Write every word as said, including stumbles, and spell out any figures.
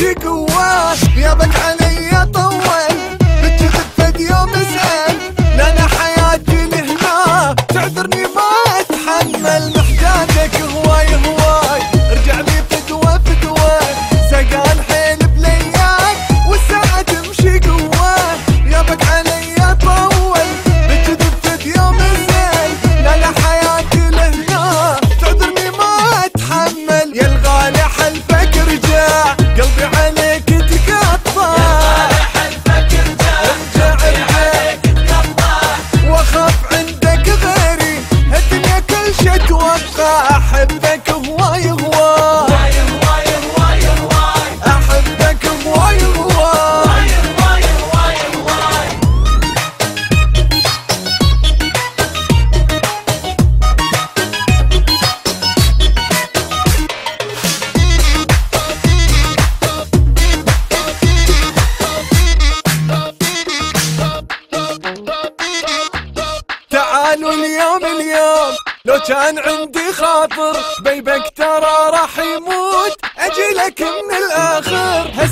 تمشي قوة غيابك علي طول بتجذب فد يوم اسأل لا انا حياتي لهنا تعذرني ما اتحمل محتاجك هواي هواي ارجع لي فدوة فدوة سقان حيل بلياك والساعة تمشي قوة غيابك علي طول بتجذب فد يوم اسأل لا انا حياتي لهنا تعذرني ما اتحمل يا الغالي حلفك ارجع قلبي عليك تقطع واخاف عندك غيري الدنيا كل شي اتوقع احبك هواي هواي احبك هواي هواي تعالوا اليوم اليوم لو كان عندي خاطر بيبك ترى راح يموت اجيلك من الاخر